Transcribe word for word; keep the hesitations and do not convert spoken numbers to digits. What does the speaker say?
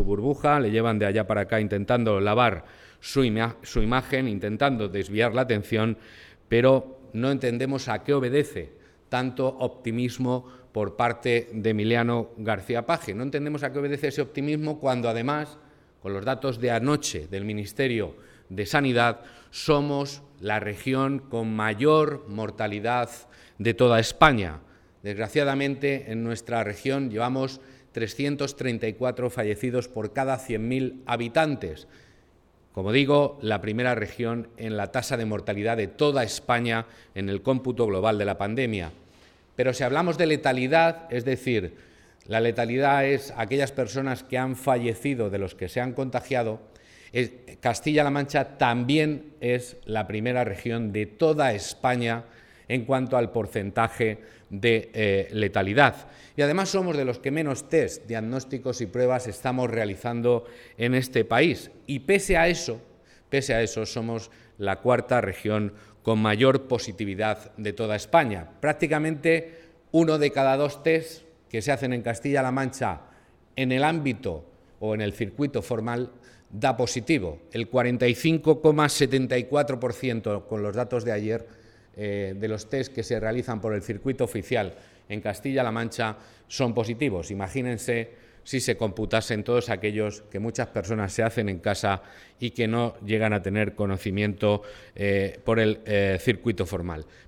su burbuja, le llevan de allá para acá intentando lavar su, ima su imagen, intentando desviar la atención, pero no entendemos a qué obedece tanto optimismo por parte de Emiliano García Paje. No entendemos a qué obedece ese optimismo cuando, además, con los datos de anoche del Ministerio de Sanidad, somos la región con mayor mortalidad de toda España. Desgraciadamente, en nuestra región llevamos trescientos treinta y cuatro fallecidos por cada cien mil habitantes. Como digo, la primera región en la tasa de mortalidad de toda España en el cómputo global de la pandemia. Pero si hablamos de letalidad, es decir, la letalidad es aquellas personas que han fallecido de los que se han contagiado, Castilla-La Mancha también es la primera región de toda España en cuanto al porcentaje de eh, letalidad. Y además somos de los que menos test, diagnósticos y pruebas estamos realizando en este país. Y pese a eso, pese a eso, somos la cuarta región con mayor positividad de toda España. Prácticamente uno de cada dos test que se hacen en Castilla-La Mancha en el ámbito o en el circuito formal da positivo. El cuarenta y cinco coma setenta y cuatro por ciento con los datos de ayer eh, de los test que se realizan por el circuito oficial en Castilla-La Mancha son positivos. Imagínense si se computasen todos aquellos que muchas personas se hacen en casa y que no llegan a tener conocimiento eh, por el eh, circuito formal.